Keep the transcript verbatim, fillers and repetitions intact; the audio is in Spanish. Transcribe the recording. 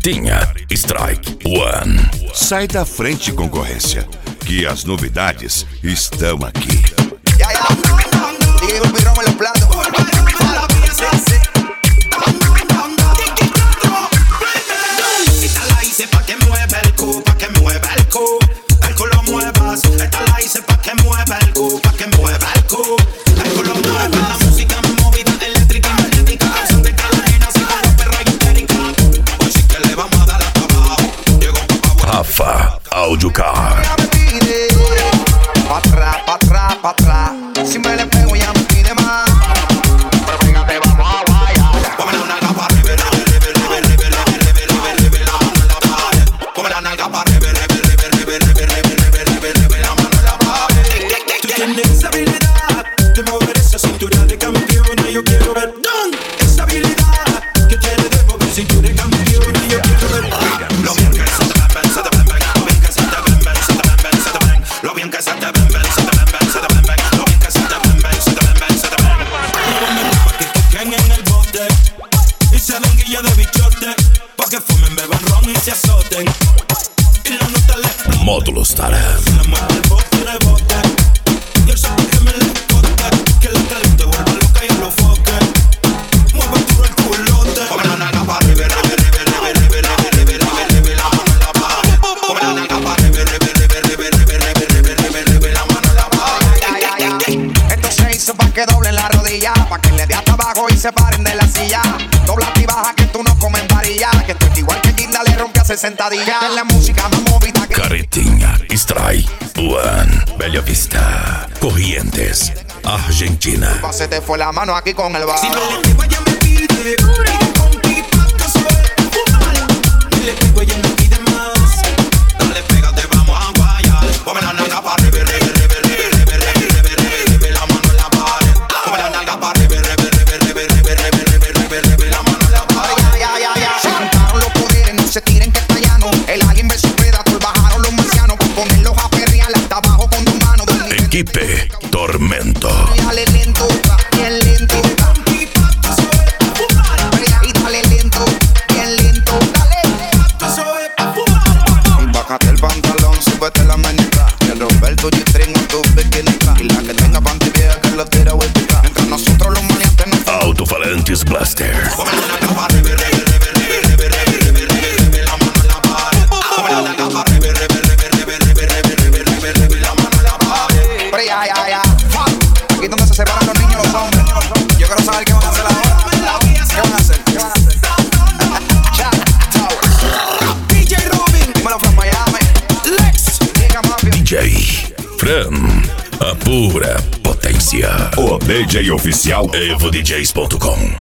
Carretinha Strike One. Sai da frente, concorrência, que as novidades estão aqui. Ya, ya. Digo el pirromo en los platos. Sí, sí. Esta la hice pa' que mueva el cu, pa' que mueva el cu. El cu lo muevas. Esta la hice pa' que mueva el cu, pa' que mueva el cu. El cu lo muevas. La música movida, eléctrica y magnética. Canción de cadena, así con los perros histérica. Hoy sí que le vamos a dar hasta abajo. Llegó papá. Rafa Audiocar. Pa' atrás, pa' atrás, pa' atrás. Si me le pego ya me pide más. Pero fíjate, vamos a guayar. Come la nalga pa' rebe, rebe, rebe, rebe, rebe, rebe, rebe, rebe, la mano en la pared. Come la nalga pa' rebe, rebe, rebe, rebe, rebe, rebe, rebe, rebe, rebe, la mano en la pared. Tú tienes esa habilidad de mover esa cintura de campeona. Yo quiero ver esa habilidad que tienes de mover cintura de campeona. Yo quiero ver lo bien que se te ven, se te ven, ven. Lo bien que se te ven, ven, se te ven, ven, se te ven. Lo bien que se te ven, ven, se te ven, ven, se te ven, ven. Lo bien que se te ven, ven, se te ven, ven, se te ven. Pa' que coquen en el bote y se den guilla de bichote. Pa' que fumen, beban ron y se azoten. Y la nota le Módulos Taran. le muerde el bote, rebote. Y el sabor que me le bote. Que la caliente vuelva loca y a lo foque. Mueve duro el culote. Come la nalga pa' rebe, rebe, rebe, rebe, rebe, rebe, rebe, rebe, rebe, la mano en la pared. Come la nalga pa' rebe, rebe, rebe, rebe, rebe, rebe, rebe, rebe, rebe, la mano en la pared. Esto se hizo pa' que doblen la rodilla, pa' que le dé hasta abajo y se paren de la silla. Dobla y baja que tú no comes varilla, que estoy igual que Ginda le rompe hace sentadilla. Es la música más movida que... Carretinha Strike One. Bella Vista, Corrientes, Argentina. Se te fue la mano aquí con el bajo. Si me le pego ella me pide, pide con pipa que soy fumar. Me le pego ella me pide más. Dale, pégate, vamos a guayar. Come la nalga pa' rebe, rebe, rebe, rebe, rebe, rebe, rebe, rebe, rebe, la mano en la pared. Come la nalga pa' rebe, rebe, rebe, rebe, rebe, rebe, rebe, rebe, rebe, la mano en la pared. Ya, ya, ya, ya. Se juntaron los poderes, no se tiren que está llano. El alien versus Predator, bajaron los marcianos. Ponerlos a perrear hasta abajo con tu mano. Equipe Tormento. Dale lento, bien lento. Y dale lento, bien lento. Dale. Bájate el pantalón, súbete la manita. Y el Roberto G-string en tu bikini. Y la que tenga panty vieja que lo tira vuelta. Mientras nosotros los maleantes nos... Autofalantes Blaster. Come la nalga pa' rebe, rebe, rebe, rebe, rebe, rebe, rebe, rebe, la mano en la pared. Come la nalga pa' rebe, rebe, rebe, rebe, rebe, rebe, rebe, rebe, rebe, la mano en la pared. Pero ya, ya, ya. Aquí es donde se separan los niños y los hombres. Yo quiero saber qué van a hacer ahora. ¿Qué van a hacer? ¿Qué van a hacer? Chao, chao. D J Robin, Dímelo from Miami. Lex, Llega Mafia. D J Fran, a pura potência. O D J oficial evo d js ponto com.